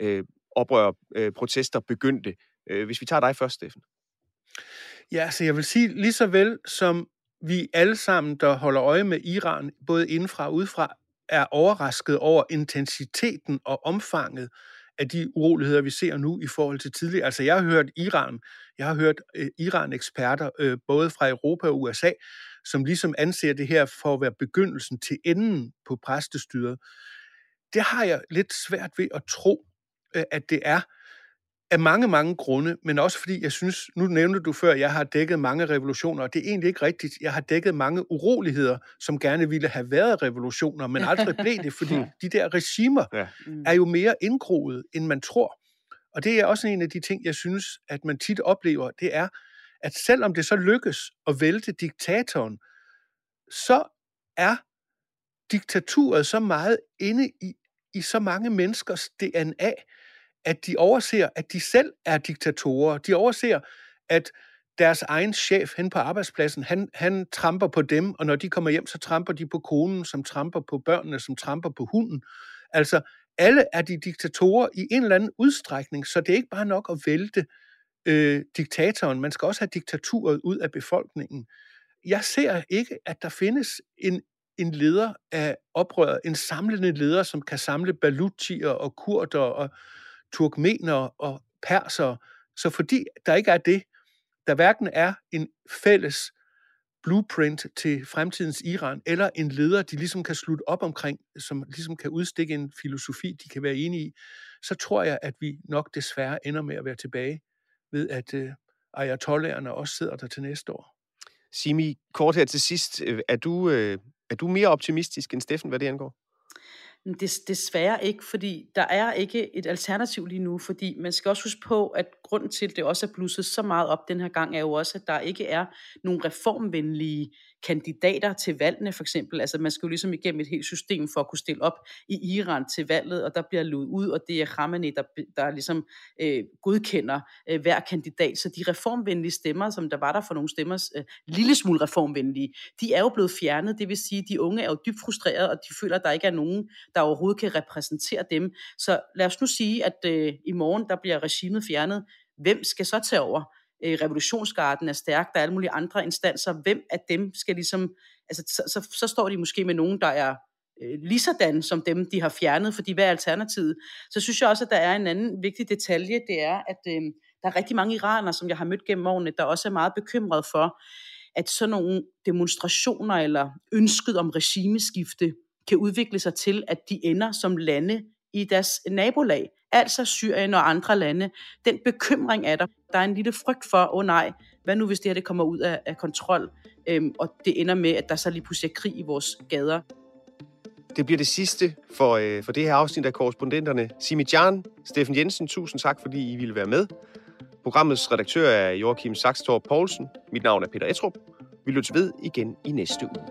protester begyndte? Hvis vi tager dig først, Steffen. Ja, så jeg vil sige, lige så vel som vi alle sammen, der holder øje med Iran, både indenfra og udefra, er overrasket over intensiteten og omfanget af de uroligheder, vi ser nu i forhold til tidligere. Altså jeg har hørt Iran-eksperter, både fra Europa og USA, som ligesom anser det her for at være begyndelsen til enden på præstestyret. Det har jeg lidt svært ved at tro, at det er af mange, mange grunde, men også fordi jeg synes, nu nævnte du før, at jeg har dækket mange revolutioner, og det er egentlig ikke rigtigt. Jeg har dækket mange uroligheder, som gerne ville have været revolutioner, men aldrig blev det, fordi de der regimer er jo mere indgroet, end man tror. Og det er også en af de ting, jeg synes, at man tit oplever, det er, at selvom det så lykkes at vælte diktatoren, så er diktaturet så meget inde i så mange menneskers DNA, at de overser, at de selv er diktatorer. De overser, at deres egen chef hen på arbejdspladsen, han tramper på dem, og når de kommer hjem, så tramper de på konen, som tramper på børnene, som tramper på hunden. Altså, alle er de diktatorer i en eller anden udstrækning, så det er ikke bare nok at vælte diktatoren. Man skal også have diktaturet ud af befolkningen. Jeg ser ikke, at der findes en leder af oprøret, en samlende leder, som kan samle balutier og kurder og turkmener og persere. Så fordi der ikke er det, der hverken er en fælles blueprint til fremtidens Iran, eller en leder, de ligesom kan slutte op omkring, som ligesom kan udstikke en filosofi, de kan være enige i, så tror jeg, at vi nok desværre ender med at være tilbage ved, at ayatollaherne også sidder der til næste år. Simi, kort her til sidst. Er du mere optimistisk end Steffen, hvad det angår? Desværre ikke, fordi der er ikke et alternativ lige nu, fordi man skal også huske på, at grunden til, at det også er blusset så meget op den her gang, er jo også, at der ikke er nogen reformvenlige kandidater til valgene, for eksempel. Altså man skal jo ligesom igennem et helt system for at kunne stille op i Iran til valget, og der bliver luet ud, og det er Khamenei, der ligesom godkender hver kandidat. Så de reformvenlige stemmer, som der var der for nogle stemmer, lille smule reformvenlige, de er jo blevet fjernet. Det vil sige, at de unge er jo dybt frustrerede, og de føler, at der ikke er nogen, der overhovedet kan repræsentere dem. Så lad os nu sige, at i morgen, der bliver regimet fjernet. Hvem skal så tage over? Revolutionsgarden er stærk, der er alle mulige andre instanser. Hvem af dem skal ligesom... Altså, så står de måske med nogen, der er lige sådan som dem, de har fjernet, fordi hvad er alternativet? Så synes jeg også, at der er en anden vigtig detalje, det er, at der er rigtig mange iranere, som jeg har mødt gennem årene, der også er meget bekymret for, at sådan nogle demonstrationer eller ønsket om regimeskifte kan udvikle sig til, at de ender som lande i deres nabolag, altså Syrien og andre lande. Den bekymring er der. Der er en lille frygt for, nej, hvad nu hvis det her det kommer ud af kontrol, og det ender med, at der så lige pludselig er krig i vores gader. Det bliver det sidste for det her afsnit af Korrespondenterne. Simi Can, Steffen Jensen, tusind tak, fordi I ville være med. Programmets redaktør er Joachim Saxtorp Poulsen. Mit navn er Peter Etrup. Vi lyttes ved igen i næste uge.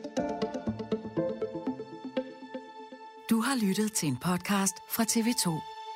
Du har lyttet til en podcast fra TV2.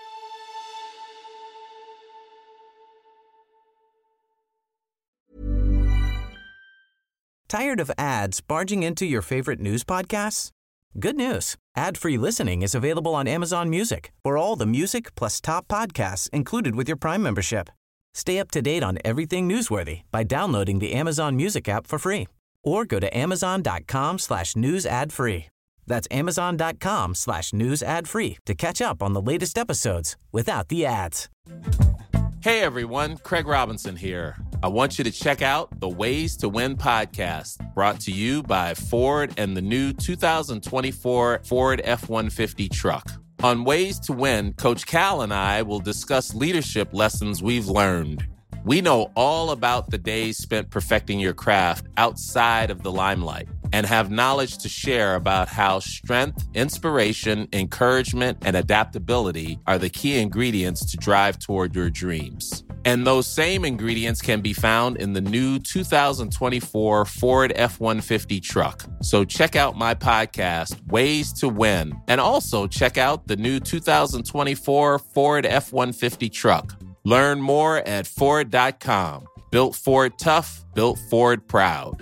Tired of ads barging into your favorite news podcasts? Good news. Ad-free listening is available on Amazon Music for all the music plus top podcasts included with your Prime membership. Stay up to date on everything newsworthy by downloading the Amazon Music app for free or go to amazon.com/news ad free. That's amazon.com/news ad free to catch up on the latest episodes without the ads. Hey everyone, Craig Robinson here. I want you to check out the Ways to Win podcast, brought to you by Ford and the new 2024 Ford F-150 truck. On Ways to Win, Coach Cal and I will discuss leadership lessons we've learned. We know all about the days spent perfecting your craft outside of the limelight and have knowledge to share about how strength, inspiration, encouragement, and adaptability are the key ingredients to drive toward your dreams. And those same ingredients can be found in the new 2024 Ford F-150 truck. So check out my podcast, Ways to Win, and also check out the new 2024 Ford F-150 truck. Learn more at Ford.com. Built Ford tough, built Ford proud.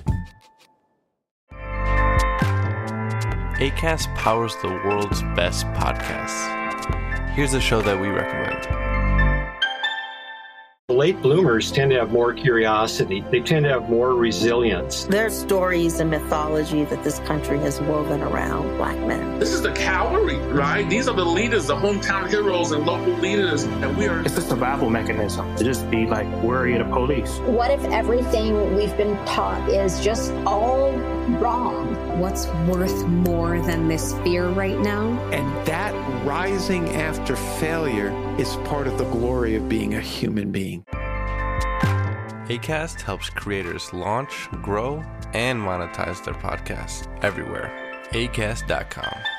Acast powers the world's best podcasts. Here's a show that we recommend. Late bloomers tend to have more curiosity. They tend to have more resilience. There's stories and mythology that this country has woven around Black men. This is the cavalry, right? These are the leaders, the hometown heroes and local leaders. And we are... It's a survival mechanism to just be like worried of police. What if everything we've been taught is just all wrong? What's worth more than this fear right now? And that rising after failure is part of the glory of being a human being. Acast helps creators launch, grow, and monetize their podcasts everywhere. Acast.com.